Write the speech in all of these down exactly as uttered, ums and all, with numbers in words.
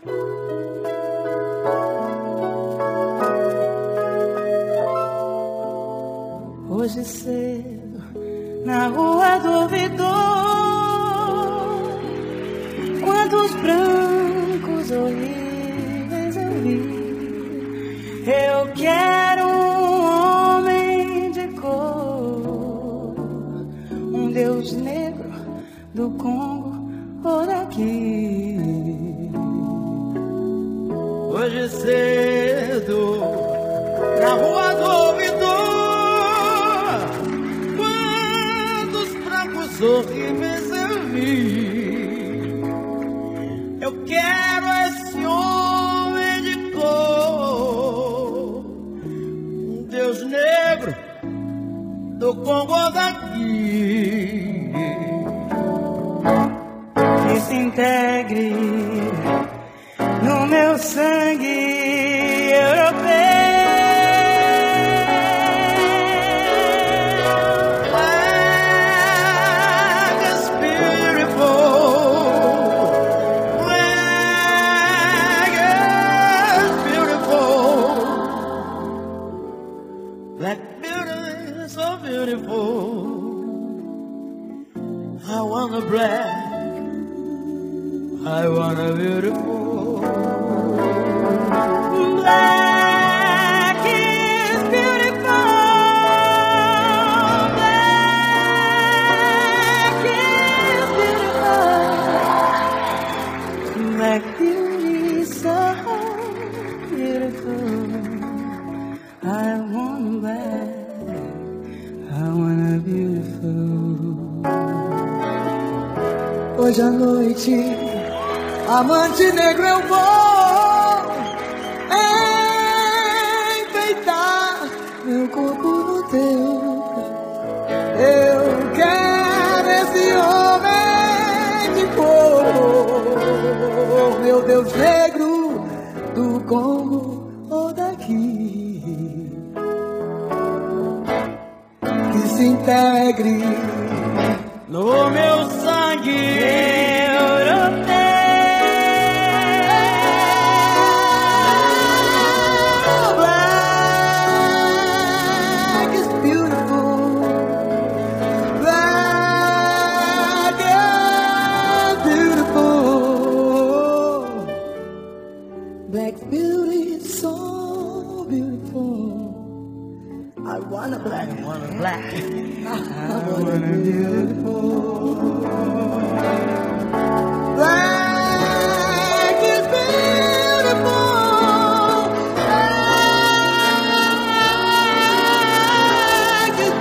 Hoje cedo, na rua do ouvidor, quantos brancos horríveis eu vi. Eu quero um homem de cor, um Deus negro do Congo ou daqui. Hoje cedo, na rua do ouvidor, horríveis eu vi. Eu quero esse homem de cor, um Deus negro do Congo daqui, que se integre no meu sangue europeu. I want a black, I want a beautiful. Black is beautiful. Black is beautiful. Black beauty is so beautiful. I want black, I want a beautiful. Hoje à noite, amante negro, eu vou enfeitar meu corpo no teu. Eu quero esse homem de cor, meu Deus negro do Congo ou daqui, que se integre no meu sangue europeu. Black is beautiful. Black is beautiful. Black beauty is so beautiful. I want a black, I want a black, I want a beautiful. Black is beautiful. Black is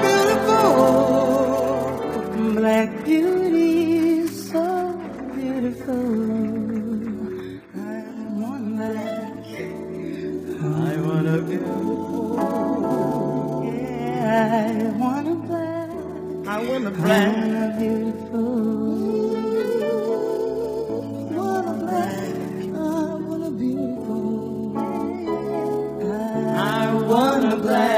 beautiful. Black beauty is so beautiful. I want black, I want a beautiful. yeah, I want a black, I want a I black, want a beautiful. Want a black, I want a beautiful. I want a black.